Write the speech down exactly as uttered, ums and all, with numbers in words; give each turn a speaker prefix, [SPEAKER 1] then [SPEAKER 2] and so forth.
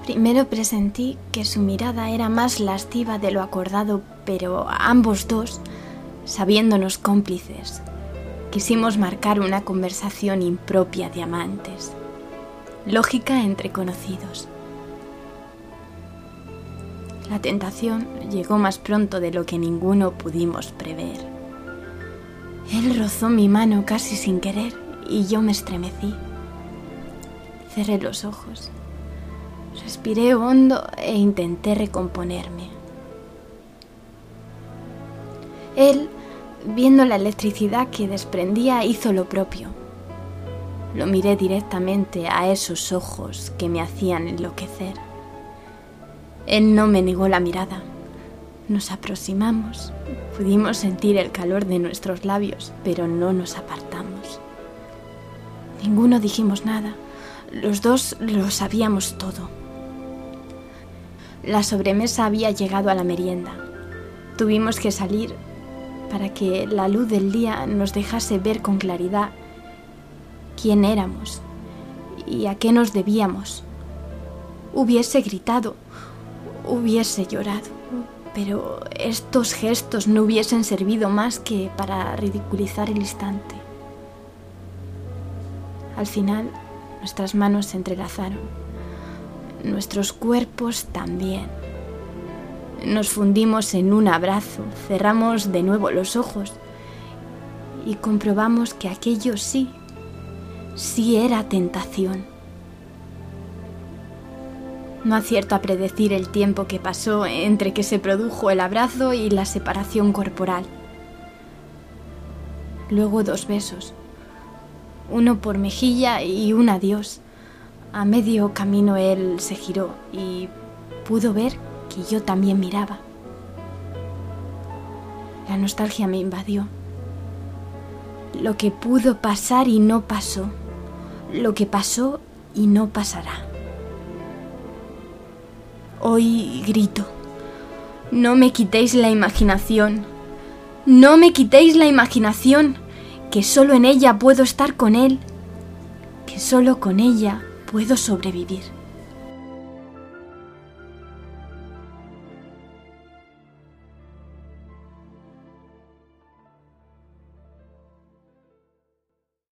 [SPEAKER 1] Primero presentí que su mirada era más lasciva de lo acordado, pero ambos dos, sabiéndonos cómplices, quisimos marcar una conversación impropia de amantes, lógica entre conocidos. La tentación llegó más pronto de lo que ninguno pudimos prever. Él rozó mi mano casi sin querer y yo me estremecí. Cerré los ojos, respiré hondo e intenté recomponerme. Él, viendo la electricidad que desprendía, hizo lo propio. Lo miré directamente a esos ojos que me hacían enloquecer. Él no me negó la mirada. Nos aproximamos, pudimos sentir el calor de nuestros labios, pero no nos apartamos. Ninguno dijimos nada, los dos lo sabíamos todo. La sobremesa había llegado a la merienda. Tuvimos que salir para que la luz del día nos dejase ver con claridad quién éramos y a qué nos debíamos. Hubiese gritado, hubiese llorado, pero estos gestos no hubiesen servido más que para ridiculizar el instante. Al final, nuestras manos se entrelazaron, nuestros cuerpos también. Nos fundimos en un abrazo, cerramos de nuevo los ojos y comprobamos que aquello sí, sí era tentación. No acierto a predecir el tiempo que pasó entre que se produjo el abrazo y la separación corporal. Luego dos besos, uno por mejilla y un adiós. A medio camino él se giró y pudo ver que yo también miraba. La nostalgia me invadió. Lo que pudo pasar y no pasó, lo que pasó y no pasará. Hoy grito, no me quitéis la imaginación, no me quitéis la imaginación, que solo en ella puedo estar con él, que solo con ella puedo sobrevivir.